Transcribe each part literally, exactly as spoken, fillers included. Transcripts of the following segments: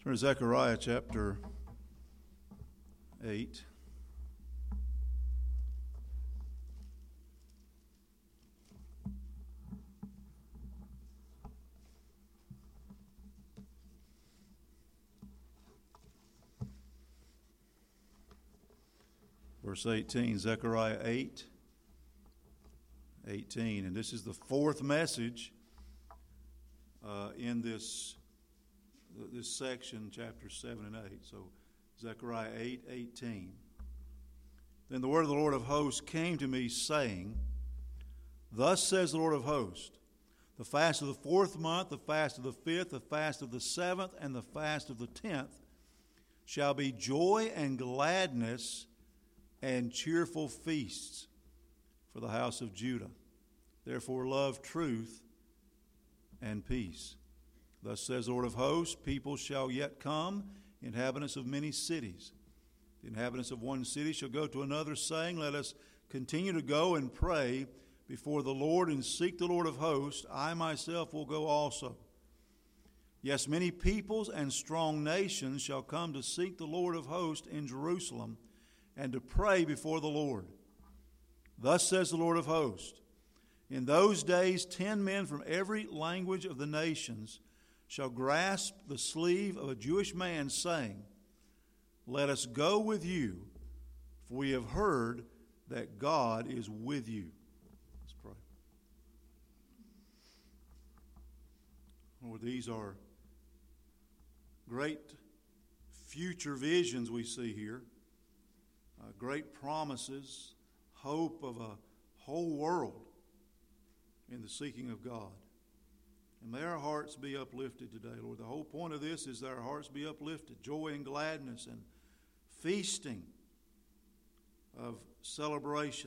Turn to Zechariah chapter eight. Verse eighteen, Zechariah eight, eighteen. And this is the fourth message uh, in this, this section, chapters seven and eight. So Zechariah eight, eighteen. Then the word of the Lord of hosts came to me, saying, Thus says the Lord of hosts, the fast of the fourth month, the fast of the fifth, the fast of the seventh, and the fast of the tenth shall be joy and gladness and cheerful feasts for the house of Judah. Therefore love truth and peace. Thus says the Lord of hosts, people shall yet come, inhabitants of many cities. The inhabitants of one city shall go to another, saying, Let us continue to go and pray before the Lord and seek the Lord of hosts. I myself will go also. Yes, many peoples and strong nations shall come to seek the Lord of hosts in Jerusalem, and to pray before the Lord. Thus says the Lord of hosts, In those days ten men from every language of the nations shall grasp the sleeve of a Jewish man, saying, Let us go with you, for we have heard that God is with you. Let's pray. Lord, these are great future visions we see here. Uh, great promises, hope of a whole world in the seeking of God. And may our hearts be uplifted today, Lord. The whole point of this is that our hearts be uplifted, joy and gladness and feasting of celebration.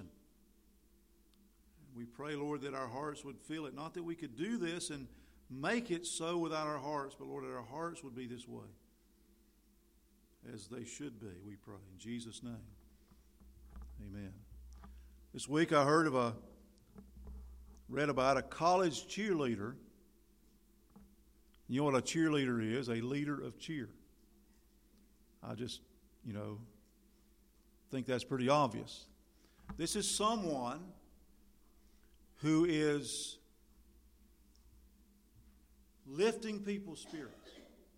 We pray, Lord, that our hearts would feel it. Not that we could do this and make it so without our hearts, but, Lord, that our hearts would be this way, as they should be, we pray. In Jesus' name. Amen. This week I heard of a, read about a college cheerleader. You know what a cheerleader is? A leader of cheer. I just, you know, think that's pretty obvious. This is someone who is lifting people's spirits.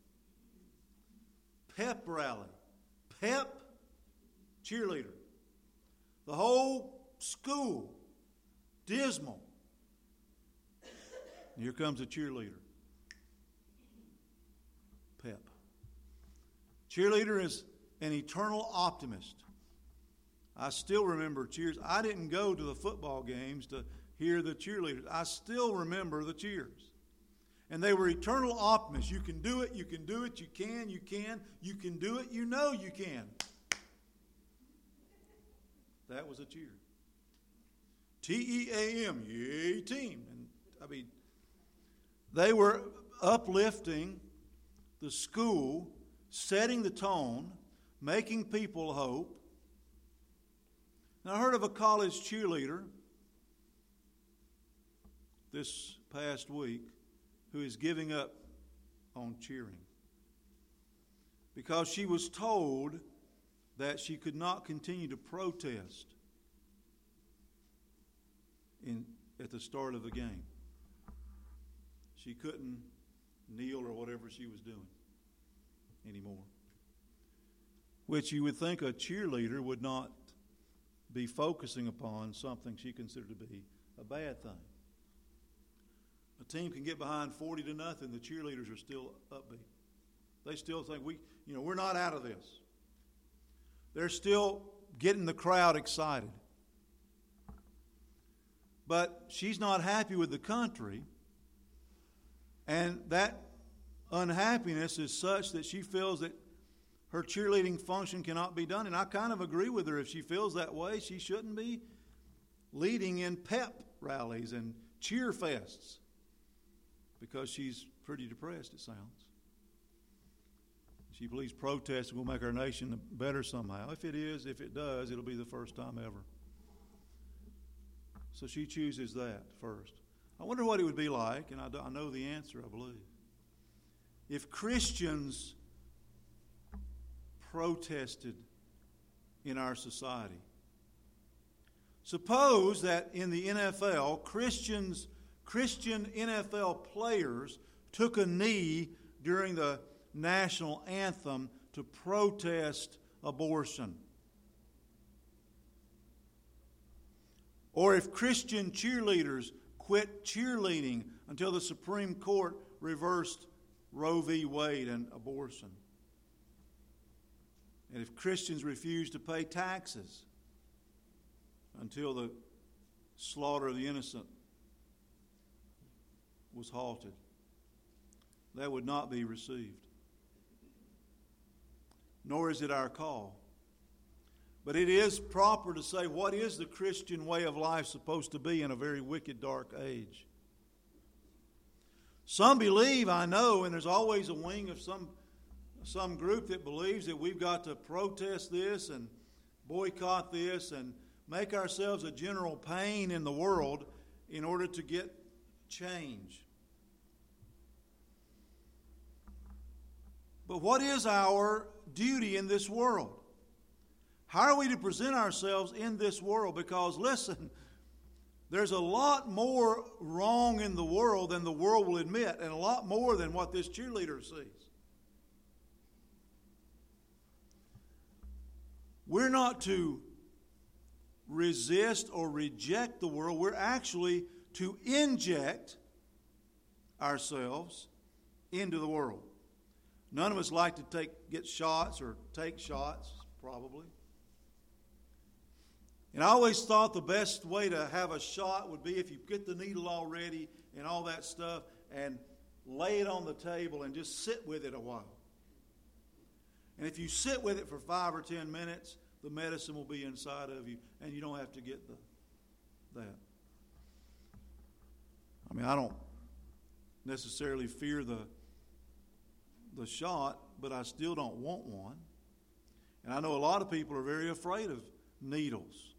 Pep rally. Pep cheerleader. The whole school, dismal. And here comes a cheerleader. Pep. Cheerleader is an eternal optimist. I still remember cheers. I didn't go to the football games to hear the cheerleaders. I still remember the cheers. And they were eternal optimists. You can do it, you can do it, you can, you can, you can do it, you know you can. That was a cheer. T E A M, yay team. And I mean, they were uplifting the school, setting the tone, making people hope. Now, I heard of a college cheerleader this past week who is giving up on cheering because she was told that she could not continue to protest in at the start of the game. She couldn't kneel or whatever she was doing anymore. Which you would think a cheerleader would not be focusing upon something she considered to be a bad thing. A team can get behind forty to nothing. The cheerleaders are still upbeat. They still think we, you know, we're not out of this. They're still getting the crowd excited. But she's not happy with the country. And that unhappiness is such that she feels that her cheerleading function cannot be done. And I kind of agree with her. If she feels that way, she shouldn't be leading in pep rallies and cheer fests because she's pretty depressed, it sounds. She believes protesting will make our nation better somehow. If it is, if it does, it'll be the first time ever. So she chooses that first. I wonder what it would be like, and I, I know the answer, I believe, if Christians protested in our society. Suppose that in the N F L, Christians, Christian N F L players took a knee during the national anthem to protest abortion. Or if Christian cheerleaders quit cheerleading until the Supreme Court reversed Roe v. Wade and abortion. And if Christians refused to pay taxes until the slaughter of the innocent was halted, that would not be received. Nor is it our call. But it is proper to say, what is the Christian way of life supposed to be in a very wicked, dark age? Some believe, I know, and there's always a wing of some, some group that believes that we've got to protest this and boycott this and make ourselves a general pain in the world in order to get change. But what is our duty in this world? How are we to present ourselves in this world? Because, listen, there's a lot more wrong in the world than the world will admit, and a lot more than what this cheerleader sees. We're not to resist or reject the world. We're actually to inject ourselves into the world. None of us like to take get shots or take shots, probably. And I always thought the best way to have a shot would be if you get the needle all ready and all that stuff and lay it on the table and just sit with it a while. And if you sit with it for five or ten minutes, the medicine will be inside of you and you don't have to get the that. I mean, I don't necessarily fear the the shot, but I still don't want one. And I know a lot of people are very afraid of needles.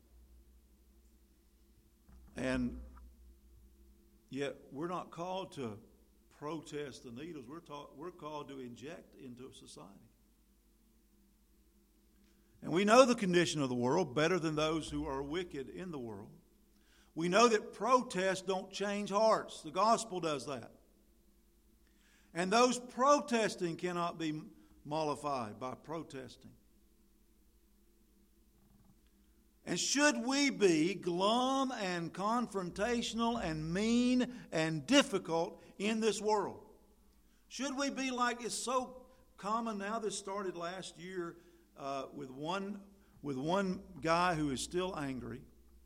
And yet we're not called to protest the needles. We're, taught, we're called to inject into society. And we know the condition of the world better than those who are wicked in the world. We know that protests don't change hearts. The gospel does that. And those protesting cannot be mollified by protesting. And should we be glum and confrontational and mean and difficult in this world? Should we be like it's so common now? This started last year uh, with one with one guy who is still angry,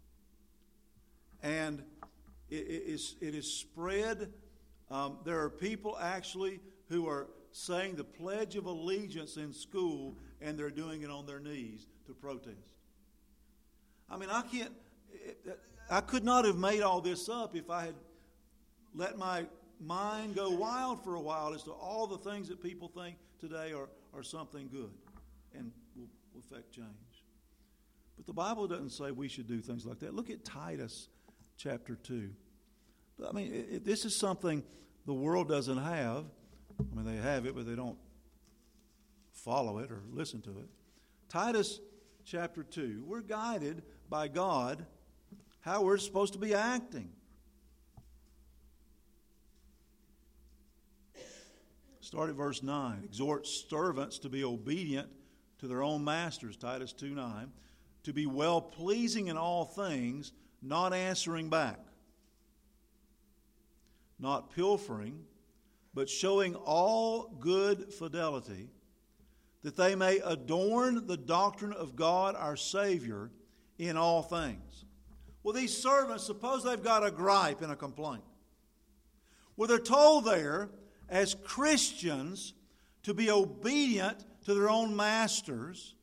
and it, it is it is spread. Um, there are people actually who are saying the Pledge of Allegiance in school, and they're doing it on their knees to protest. I mean, I can't, I could not have made all this up if I had let my mind go wild for a while as to all the things that people think today are, are something good and will, will affect change. But the Bible doesn't say we should do things like that. Look at Titus chapter two. I mean, it, it, this is something the world doesn't have. I mean, they have it, but they don't follow it or listen to it. Titus chapter two. We're guided by God how we're supposed to be acting. Start at verse nine. Exhort servants to be obedient to their own masters, Titus two nine, to be well-pleasing in all things, not answering back, not pilfering, but showing all good fidelity, that they may adorn the doctrine of God our Savior in all things. Well, these servants, suppose they've got a gripe and a complaint. Well, they're told there, as Christians, to be obedient to their own masters,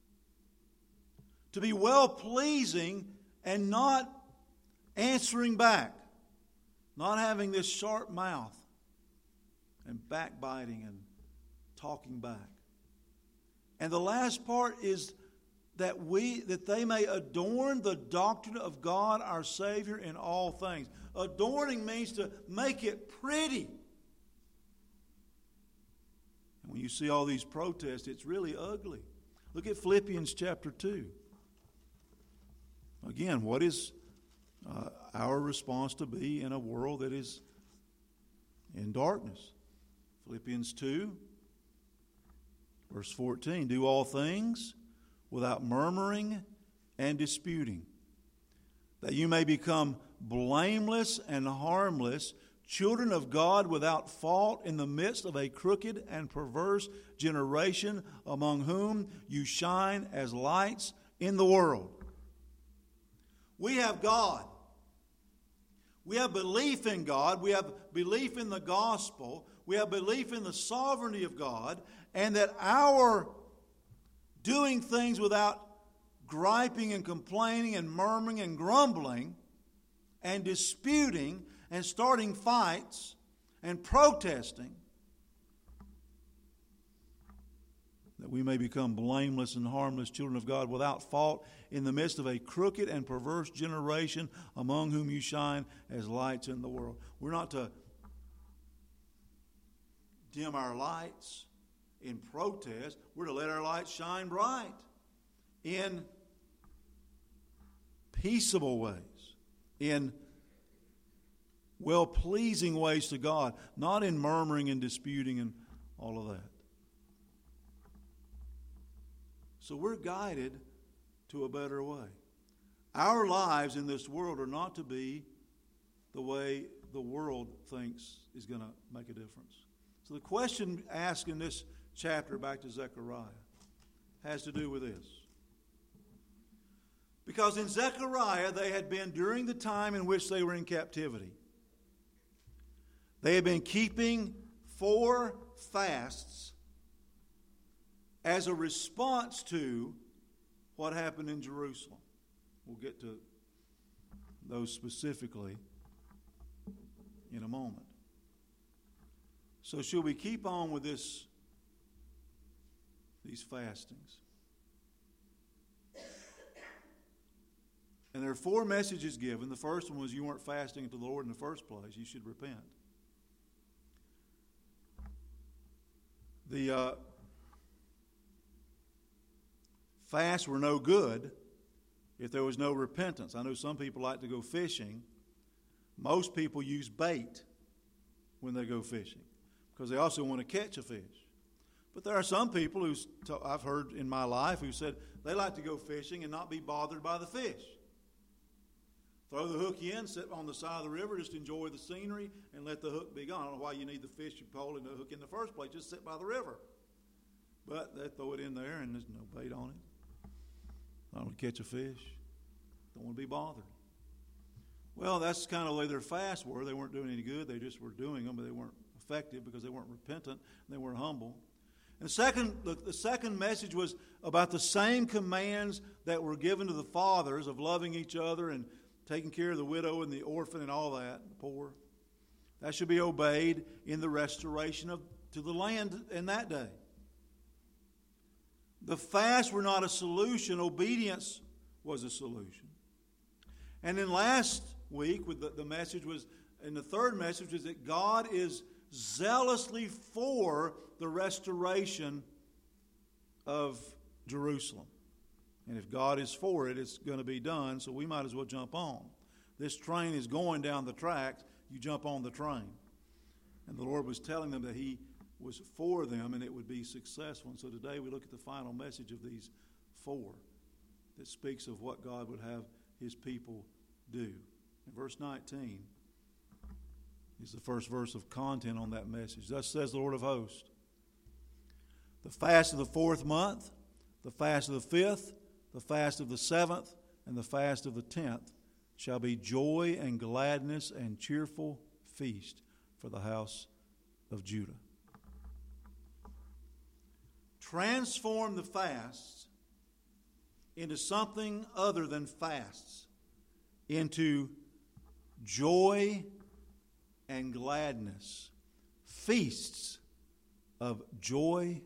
to be well-pleasing and not answering back, not having this sharp mouth and backbiting and talking back. And the last part is that we that they may adorn the doctrine of God our Savior in all things. Adorning means to make it pretty. And when you see all these protests, it's really ugly. Look at Philippians chapter two. Again, what is uh, our response to be in a world that is in darkness? Philippians two, verse fourteen. Do all things without murmuring and disputing, that you may become blameless and harmless, children of God without fault in the midst of a crooked and perverse generation, among whom you shine as lights in the world. We have God. We have belief in God. We have belief in the gospel. We have belief in the sovereignty of God, and that our doing things without griping and complaining and murmuring and grumbling and disputing and starting fights and protesting, that we may become blameless and harmless children of God without fault in the midst of a crooked and perverse generation, among whom you shine as lights in the world. We're not to dim our lights in protest. We're to let our lights shine bright in peaceable ways, in well-pleasing ways to God, not in murmuring and disputing and all of that. So we're guided to a better way. Our lives in this world are not to be the way the world thinks is going to make a difference. So the question asked in this chapter, back to Zechariah, has to do with this. Because in Zechariah, they had been, during the time in which they were in captivity, they had been keeping four fasts as a response to what happened in Jerusalem. We'll get to those specifically in a moment. So shall we keep on with this, these fastings? And there are four messages given. The first one was you weren't fasting to the Lord in the first place. You should repent. The uh, fasts were no good if there was no repentance. I know some people like to go fishing. Most people use bait when they go fishing because they also want to catch a fish. But there are some people who I've heard in my life who said they like to go fishing and not be bothered by the fish. Throw the hook in, sit on the side of the river, just enjoy the scenery, and let the hook be gone. I don't know why you need the fish you pole and the hook in the first place. Just sit by the river. But they throw it in there, and there's no bait on it. I don't want to catch a fish. Don't want to be bothered. Well, that's kind of the way their fasts were. They weren't doing any good. They just were doing them, but they weren't effective because they weren't repentant and they weren't humble. And second, the, the second message was about the same commands that were given to the fathers of loving each other and taking care of the widow and the orphan and all that, the poor. That should be obeyed in the restoration of to the land in that day. The fasts were not a solution. Obedience was a solution. And then last week, with the, the message was, and the third message was that God is zealously for the restoration of Jerusalem. And if God is for it, it's going to be done, so we might as well jump on. This train is going down the tracks. You jump on the train. And the Lord was telling them that He was for them and it would be successful. And so today we look at the final message of these four that speaks of what God would have His people do. In verse nineteen is the first verse of content on that message. Thus says the Lord of hosts, the fast of the fourth month, the fast of the fifth, the fast of the seventh, and the fast of the tenth shall be joy and gladness and cheerful feast for the house of Judah. Transform the fasts into something other than fasts, into joy and gladness, feasts of joy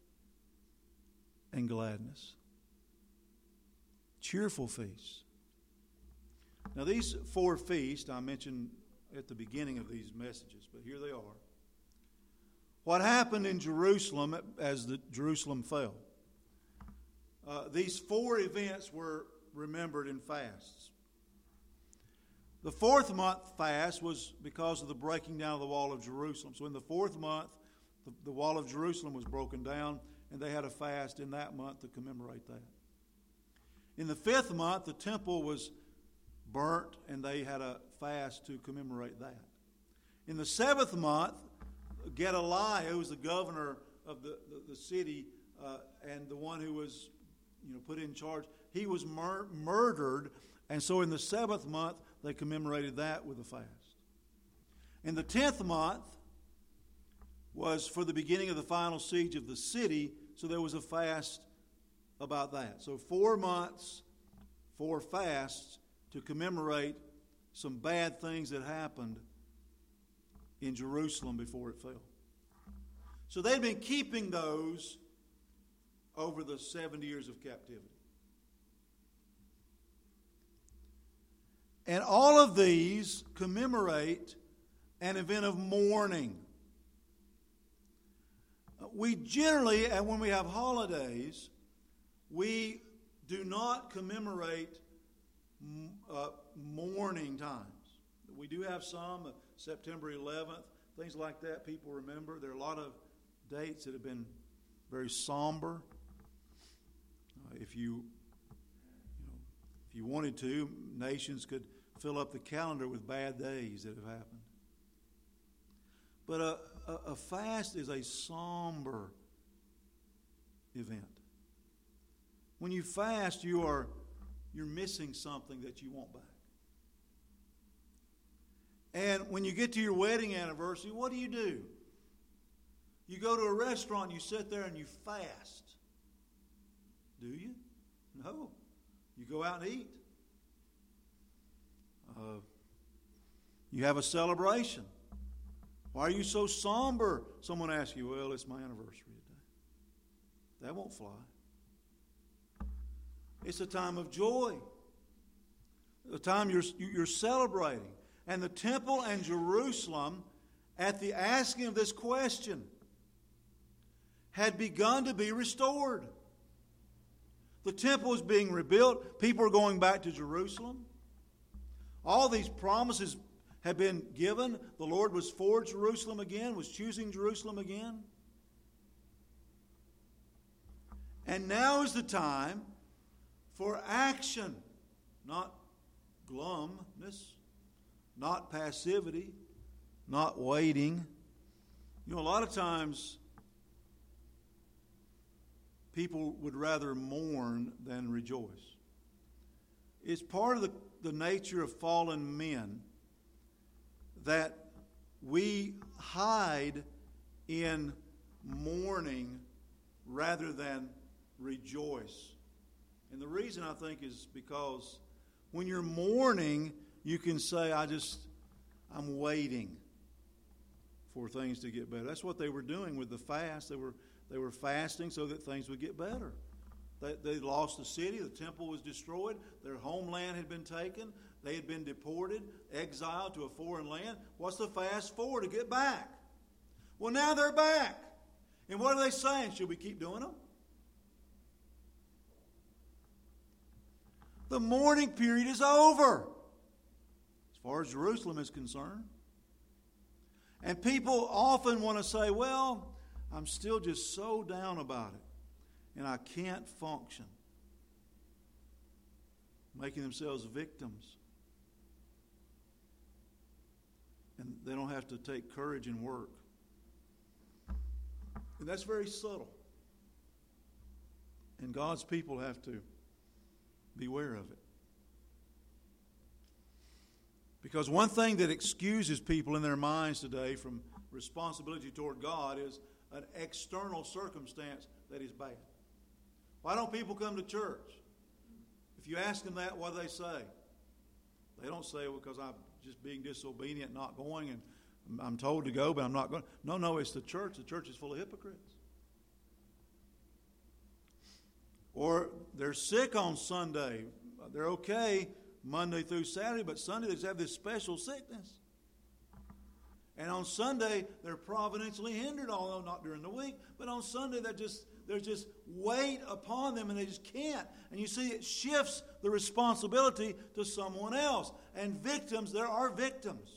and gladness. Cheerful feasts. Now these four feasts I mentioned at the beginning of these messages, but here they are. What happened in Jerusalem as the Jerusalem fell? uh, these four events were remembered in fasts. The fourth month fast was because of the breaking down of the wall of Jerusalem. So in the fourth month, the, the wall of Jerusalem was broken down, and they had a fast in that month to commemorate that. In the fifth month, the temple was burnt, and they had a fast to commemorate that. In the seventh month, Gedaliah, who was the governor of the, the, the city uh, and the one who was you know, put in charge, he was mur- murdered, and so in the seventh month, they commemorated that with a fast. In the tenth month was for the beginning of the final siege of the city, so there was a fast about that. So four months, four fasts to commemorate some bad things that happened in Jerusalem before it fell. So they'd been keeping those over the seventy years of captivity. And all of these commemorate an event of mourning. We generally, and when we have holidays, we do not commemorate uh, mourning times. We do have some, uh, September eleventh, things like that people remember. There are a lot of dates that have been very somber. Uh, if you, you know, if you wanted to, nations could fill up the calendar with bad days that have happened. But a, a, a fast is a somber event. When you fast, you are you're missing something that you want back. And when you get to your wedding anniversary, what do you do? You go to a restaurant, you sit there and you fast. Do you? No. You go out and eat. Uh, you have a celebration. Why are you so somber? Someone asks you, well, it's my anniversary today. That won't fly. It's a time of joy. The time you're, you're celebrating. And the temple and Jerusalem, at the asking of this question, had begun to be restored. The temple was being rebuilt. People were going back to Jerusalem. All these promises had been given. The Lord was for Jerusalem again, was choosing Jerusalem again. And now is the time for action, not glumness, not passivity, not waiting. You know, a lot of times people would rather mourn than rejoice. It's part of the, the nature of fallen men that we hide in mourning rather than rejoice. And the reason, I think, is because when you're mourning, you can say, I just, I'm waiting for things to get better. That's what they were doing with the fast. They were they were fasting so that things would get better. They, they lost the city. The temple was destroyed. Their homeland had been taken. They had been deported, exiled to a foreign land. What's the fast for? To get back. Well, now they're back. And what are they saying? Should we keep doing them? The mourning period is over, as far as Jerusalem is concerned. And people often want to say, well, I'm still just so down about it, and I can't function. Making themselves victims. And they don't have to take courage and work. And that's very subtle. And God's people have to beware of it. Because one thing that excuses people in their minds today from responsibility toward God is an external circumstance that is bad. Why don't people come to church? If you ask them that, what do they say? They don't say, well, because I'm just being disobedient, not going, and I'm told to go, but I'm not going. No, no, it's the church. The church is full of hypocrites. Or they're sick on Sunday. They're okay Monday through Saturday, but Sunday they just have this special sickness. And on Sunday, they're providentially hindered, although not during the week. But on Sunday, they're just, there's just weight upon them, and they just can't. And you see, it shifts the responsibility to someone else. And victims, there are victims.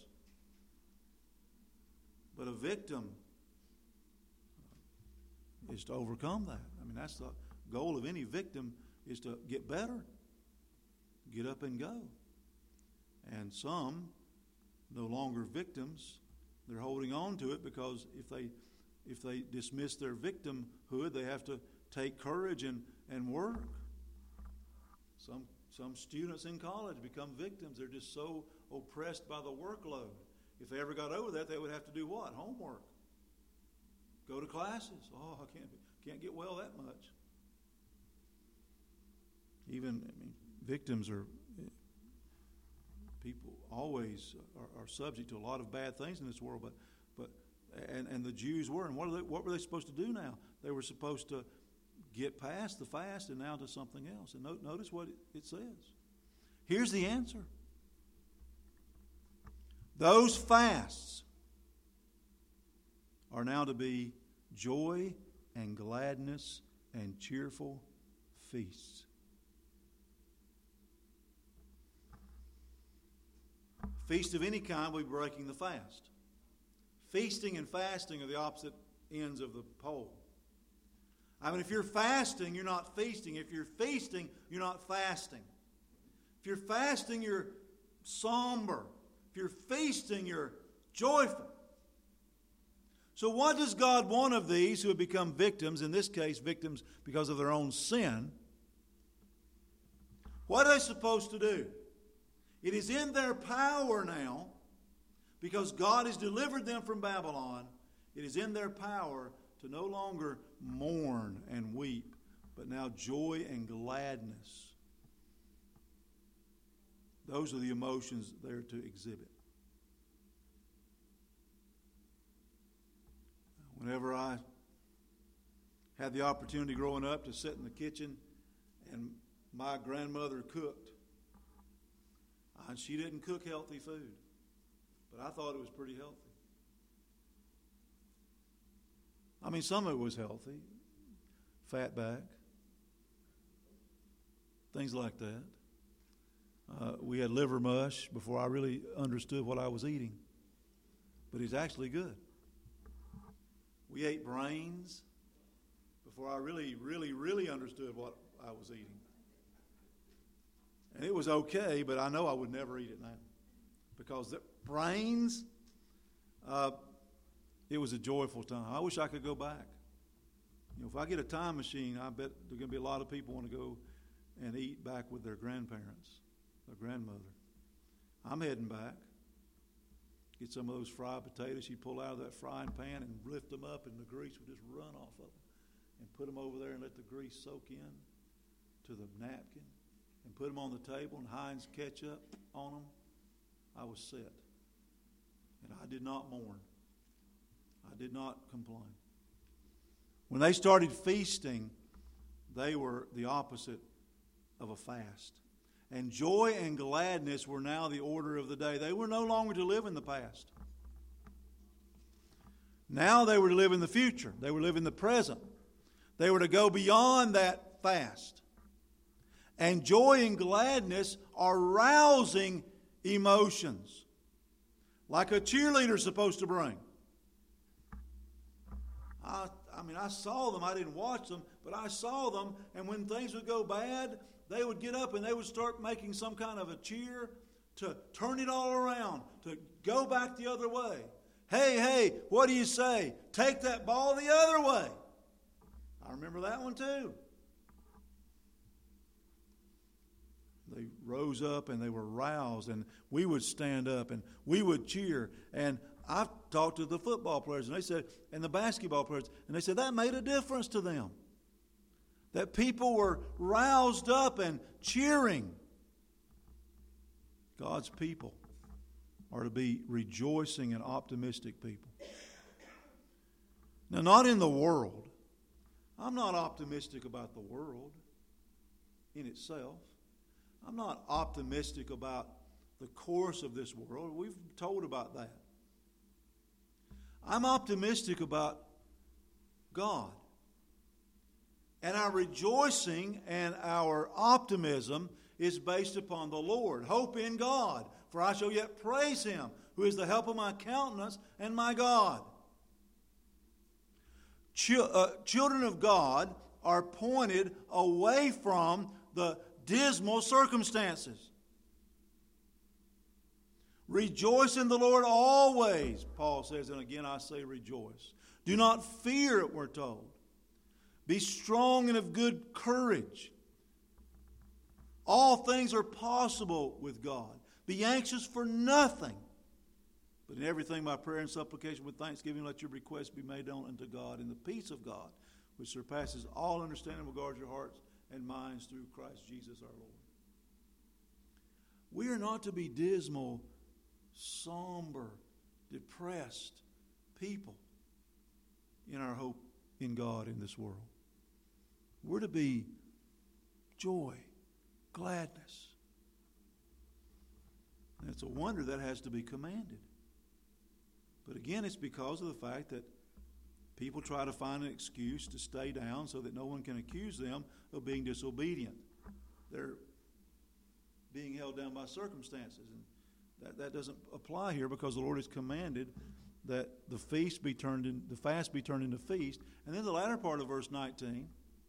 But a victim is to overcome that. I mean, that's the goal of any victim, is to get better, get up and go. And some, no longer victims, they're holding on to it because if they if they dismiss their victimhood, they have to take courage and, and work. Some some students in college become victims. They're just so oppressed by the workload. If they ever got over that, they would have to do what? Homework. Go to classes. Oh, I can't can't get well that much. Even, I mean, victims are, people always are, are subject to a lot of bad things in this world, but but and, and the Jews were, and what, are they, what were they supposed to do now? They were supposed to get past the fast and now to something else. And no, notice what it, it says. Here's the answer. Those fasts are now to be joy and gladness and cheerful feasts. Feast of any kind will be breaking the fast. Feasting and fasting are the opposite ends of the pole. I mean, if you're fasting, you're not feasting. If you're feasting, you're not fasting. If you're fasting, you're somber. If you're feasting, you're joyful. So what does God want of these who have become victims, in this case victims because of their own sin? What are they supposed to do? It is in their power now, because God has delivered them from Babylon, it is in their power to no longer mourn and weep, but now joy and gladness. Those are the emotions they're to exhibit. Whenever I had the opportunity growing up to sit in the kitchen and my grandmother cooked, and she didn't cook healthy food, but I thought it was pretty healthy. I mean, some of it was healthy, fat back, things like that. Uh, we had liver mush before I really understood what I was eating, but it's actually good. We ate brains before I really, really, really understood what I was eating. And it was okay, but I know I would never eat it now. Because the brains, uh, it was a joyful time. I wish I could go back. You know, if I get a time machine, I bet there are going to be a lot of people want to go and eat back with their grandparents, their grandmother. I'm heading back. Get some of those fried potatoes she'd pull out of that frying pan and lift them up, and the grease would just run off of them. And put them over there and let the grease soak in to the napkin. And put them on the table and Heinz ketchup on them. I was set. And I did not mourn. I did not complain. When they started feasting, they were the opposite of a fast. And joy and gladness were now the order of the day. They were no longer to live in the past. Now they were to live in the future. They were to live in the present. They were to go beyond that fast. And joy and gladness are rousing emotions, like a cheerleader is supposed to bring. I, I mean, I saw them. I didn't watch them, but I saw them. And when things would go bad, they would get up and they would start making some kind of a cheer to turn it all around, to go back the other way. Hey, hey, what do you say? Take that ball the other way. I remember that one too. They rose up and they were roused, and we would stand up and we would cheer. And I've talked to the football players, and they said, and the basketball players, and they said that made a difference to them. That people were roused up and cheering. God's people are to be rejoicing and optimistic people. Now, not in the world. I'm not optimistic about the world in itself. I'm not optimistic about the course of this world. We've told about that. I'm optimistic about God. And our rejoicing and our optimism is based upon the Lord. Hope in God, for I shall yet praise Him, who is the help of my countenance and my God. Ch- uh, children of God are pointed away from the dismal circumstances. Rejoice in the Lord always, Paul says, and again I say rejoice. Do not fear, we're told. Be strong and of good courage. All things are possible with God. Be anxious for nothing, but in everything by prayer and supplication with thanksgiving let your requests be made known unto God. And the peace of God, which surpasses all understanding, will guard your hearts and minds through Christ Jesus our Lord. We are not to be dismal, somber, depressed people in our hope in God in this world. We're to be joy, gladness. And it's a wonder that has to be commanded. But again, it's because of the fact that people try to find an excuse to stay down so that no one can accuse them of being disobedient. They're being held down by circumstances. And that, that doesn't apply here because the Lord has commanded that the feast be turned in, the fast be turned into feast. And then the latter part of verse nineteen,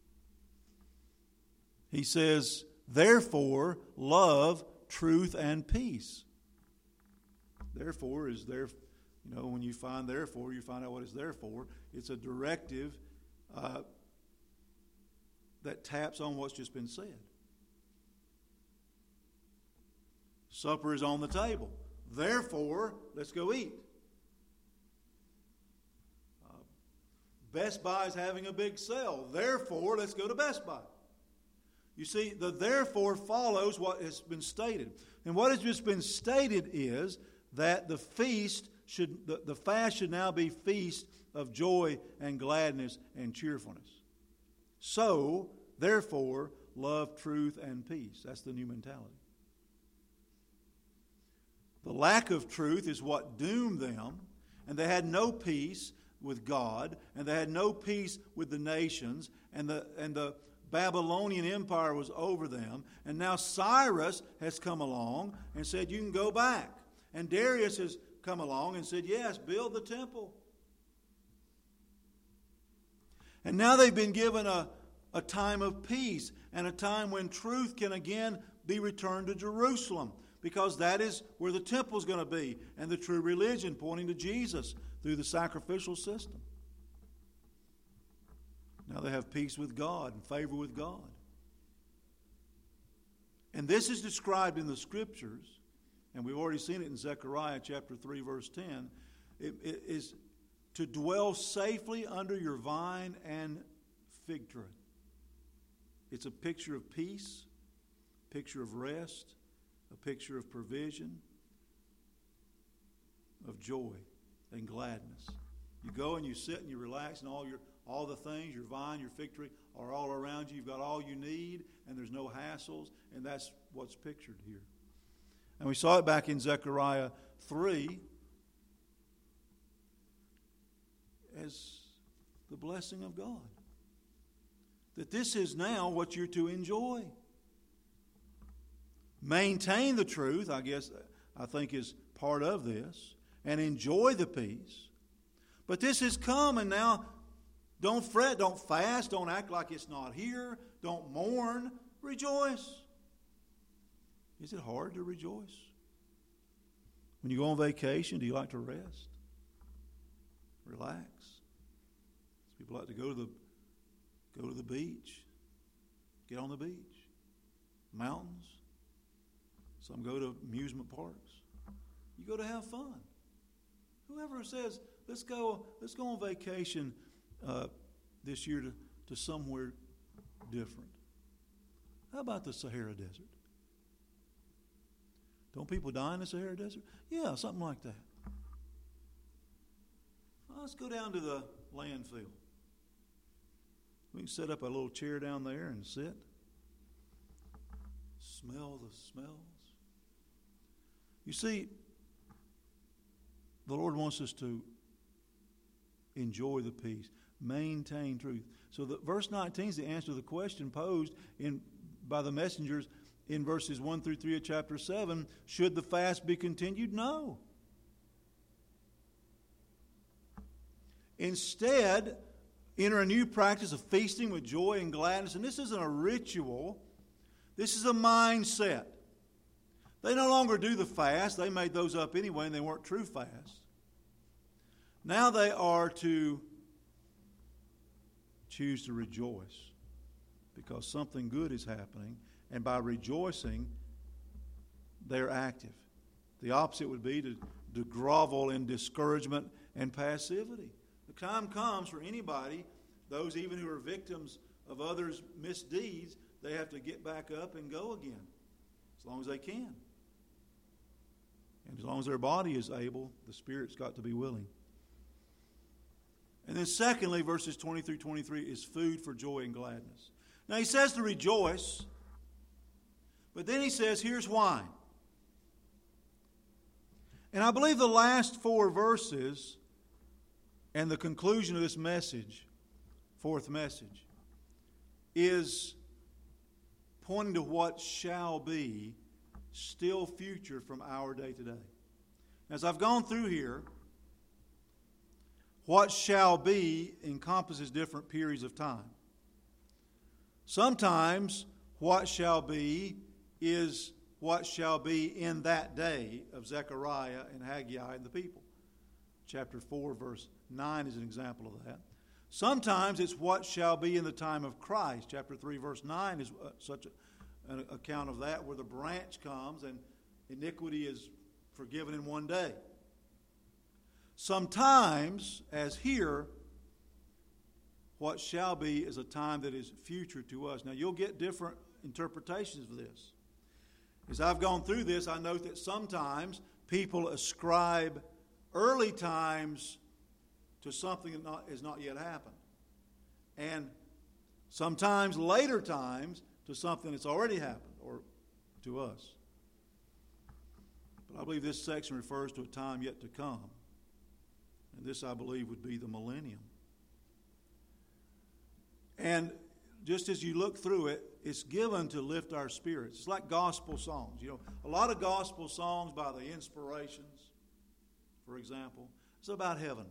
he says, therefore, love, truth, and peace. Therefore is there, you know, when you find therefore, you find out what it's there for. It's a directive uh, that taps on what's just been said. Supper is on the table. Therefore, let's go eat. Uh, Best Buy is having a big sale. Therefore, let's go to Best Buy. You see, the therefore follows what has been stated. And what has just been stated is that the feast should, the, the fast should now be feast of joy and gladness and cheerfulness. So, therefore, love, truth, and peace. That's the new mentality. The lack of truth is what doomed them, and they had no peace with God, and they had no peace with the nations, and the and the Babylonian Empire was over them, and now Cyrus has come along and said, you can go back. And Darius has come along and said, yes, build the temple. And now they've been given a, a time of peace and a time when truth can again be returned to Jerusalem, because that is where the temple is going to be, and the true religion pointing to Jesus through the sacrificial system. Now they have peace with God and favor with God. And this is described in the Scriptures, and we've already seen it in Zechariah chapter three, verse ten. It, it is to dwell safely under your vine and fig tree. It's a picture of peace, a picture of rest, a picture of provision, of joy and gladness. You go and you sit and you relax, and all your all the things, your vine, your fig tree, are all around you. You've got all you need, and there's no hassles, and that's what's pictured here. And we saw it back in Zechariah three as the blessing of God. That this is now what you're to enjoy. Maintain the truth, I guess, I think is part of this, and enjoy the peace. But this has come, and now don't fret, don't fast, don't act like it's not here, don't mourn, rejoice. Is it hard to rejoice? When you go on vacation, do you like to rest? Relax. People like to go to the go to the beach, get on the beach, mountains. Some go to amusement parks. You go to have fun. Whoever says, let's go, let's go on vacation uh, this year to, to somewhere different. How about the Sahara Desert? Don't people die in the Sahara Desert? Yeah, something like that. Well, let's go down to the landfill. We can set up a little chair down there and sit. Smell the smells. You see, the Lord wants us to enjoy the peace, maintain truth. So the, verse nineteen is the answer to the question posed in by the messengers in verses one through three of chapter seven. Should the fast be continued? No. Instead, enter a new practice of feasting with joy and gladness. And this isn't a ritual. This is a mindset. They no longer do the fast. They made those up anyway, and they weren't true fasts. Now they are to choose to rejoice because something good is happening. And by rejoicing, they're active. The opposite would be to, to grovel in discouragement and passivity. The time comes for anybody, those even who are victims of others' misdeeds, they have to get back up and go again, as long as they can. And as long as their body is able, the spirit's got to be willing. And then secondly, verses twenty through twenty-three is food for joy and gladness. Now he says to rejoice, but then he says, here's why. And I believe the last four verses and the conclusion of this message, fourth message, is pointing to what shall be still future from our day to day. As I've gone through here, what shall be encompasses different periods of time. Sometimes what shall be is what shall be in that day of Zechariah and Haggai and the people. Chapter four, verse nine is an example of that. Sometimes it's what shall be in the time of Christ. Chapter three, verse nine is such a, an account of that, where the branch comes and iniquity is forgiven in one day. Sometimes, as here, what shall be is a time that is future to us. Now, you'll get different interpretations of this. As I've gone through this, I note that sometimes people ascribe early times to something that not, has not yet happened. And sometimes later times to something that's already happened, or to us. But I believe this section refers to a time yet to come. And this, I believe, would be the millennium. And just as you look through it, it's given to lift our spirits. It's like gospel songs. You know, a lot of gospel songs by the Inspirations, for example, it's about heaven.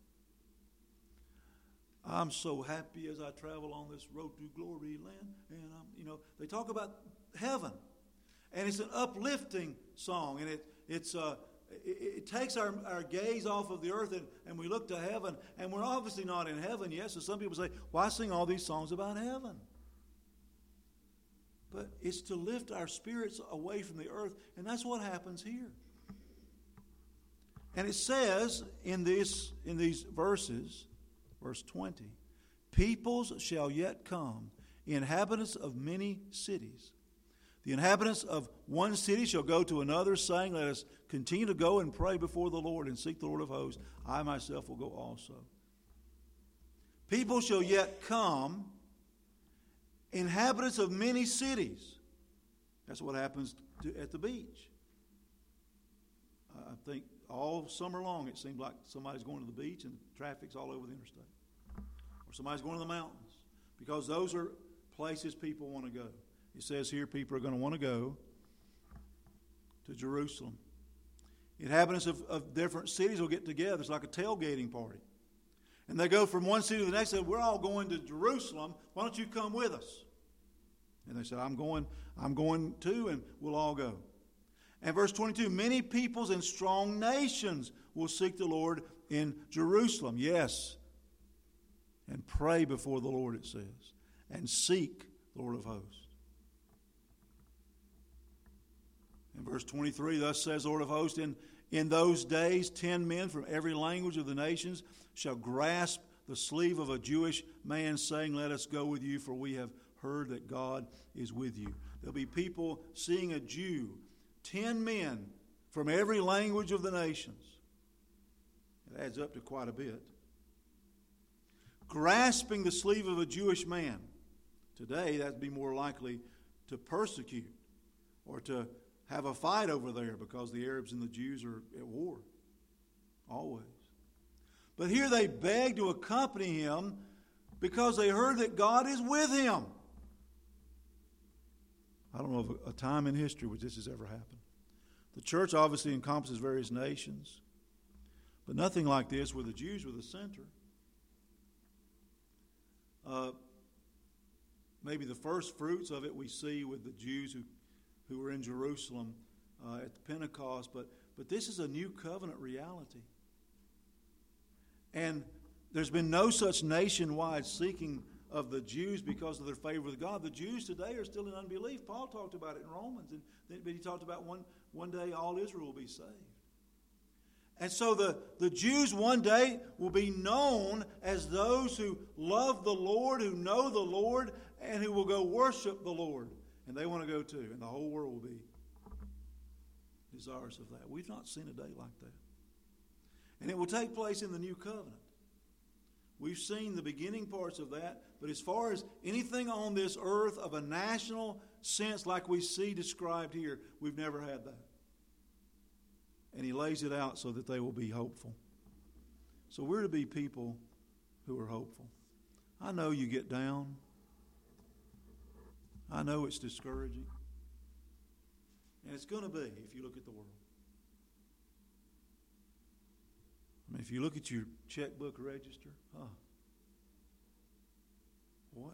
I'm so happy as I travel on this road to glory land. And, I'm, you know, they talk about heaven. And it's an uplifting song. And it it's uh, it, it takes our, our gaze off of the earth and, and we look to heaven. And we're obviously not in heaven yet. So some people say, why sing all these songs about heaven? But it's to lift our spirits away from the earth. And that's what happens here. And it says in this in these verses, verse twenty, peoples shall yet come, inhabitants of many cities. The inhabitants of one city shall go to another, saying, let us continue to go and pray before the Lord and seek the Lord of hosts. I myself will go also. People shall yet come, inhabitants of many cities. That's what happens to, at the beach. I think all summer long it seems like somebody's going to the beach and traffic's all over the interstate. Or somebody's going to the mountains. Because those are places people want to go. It says here people are going to want to go to Jerusalem. Inhabitants of, of different cities will get together. It's like a tailgating party. And they go from one city to the next and say, we're all going to Jerusalem. Why don't you come with us? And they said, I'm going, I'm going too, and we'll all go. And verse twenty-two, many peoples and strong nations will seek the Lord in Jerusalem. Yes. And pray before the Lord, it says. And seek the Lord of hosts. In verse twenty-three, thus says the Lord of hosts, in, in those days ten men from every language of the nations shall grasp the sleeve of a Jewish man, saying, let us go with you, for we have heard that God is with you. There'll be people seeing a Jew, ten men from every language of the nations. It adds up to quite a bit. Grasping the sleeve of a Jewish man. Today, that'd be more likely to persecute or to have a fight over there because the Arabs and the Jews are at war. Always. But here they beg to accompany him because they heard that God is with him. I don't know of a time in history where this has ever happened. The church obviously encompasses various nations, but nothing like this where the Jews were the center. Uh, maybe the first fruits of it we see with the Jews who, who were in Jerusalem uh, at the Pentecost, but, but this is a new covenant reality. And there's been no such nationwide seeking of the Jews because of their favor with God. The Jews today are still in unbelief. Paul talked about it in Romans, and but he talked about one, one day all Israel will be saved. And so the, the Jews one day will be known as those who love the Lord, who know the Lord, and who will go worship the Lord. And they want to go too, and the whole world will be desirous of that. We've not seen a day like that. And it will take place in the new covenant. We've seen the beginning parts of that, but as far as anything on this earth of a national sense like we see described here, we've never had that. And he lays it out so that they will be hopeful. So we're to be people who are hopeful. I know you get down. I know it's discouraging. And it's going to be if you look at the world. I mean, if you look at your checkbook register, huh? What?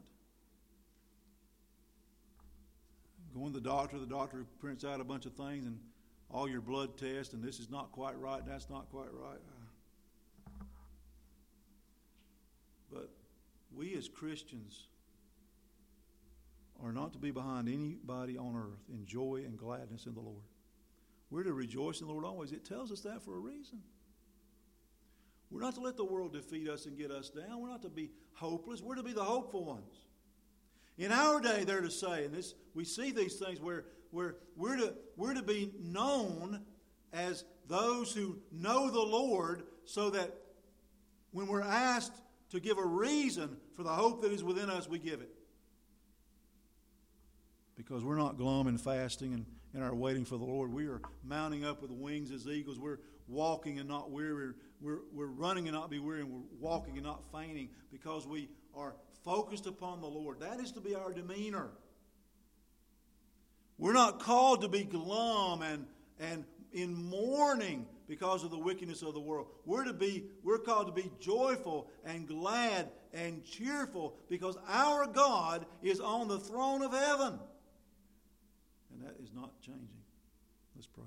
Going to the doctor, the doctor prints out a bunch of things and all your blood tests, and this is not quite right, that's not quite right. But we as Christians are not to be behind anybody on earth in joy and gladness in the Lord. We're to rejoice in the Lord always. It tells us that for a reason. We're not to let the world defeat us and get us down. We're not to be hopeless. We're to be the hopeful ones. In our day, they're to say, and this we see these things where, where we're to we're to be known as those who know the Lord, so that when we're asked to give a reason for the hope that is within us, we give it. Because we're not glum and fasting and in our waiting for the Lord. We are mounting up with wings as eagles. We're walking and not weary. We're, we're running and not be weary, and we're walking and not fainting because we are focused upon the Lord. That is to be our demeanor. We're not called to be glum and, and in mourning because of the wickedness of the world. We're to be, we're called to be joyful and glad and cheerful because our God is on the throne of heaven. And that is not changing. Let's pray.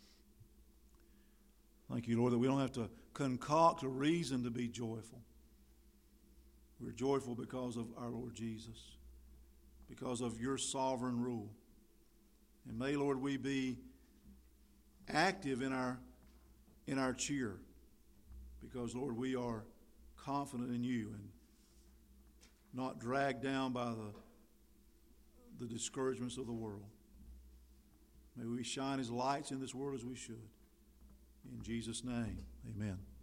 Thank you, Lord, that we don't have to concoct a reason to be joyful. We're joyful because of our Lord Jesus, because of your sovereign rule. And may, Lord, we be active in our in our cheer, because, Lord, we are confident in you and not dragged down by the, the discouragements of the world. May we shine as lights in this world as we should. In Jesus' name, amen.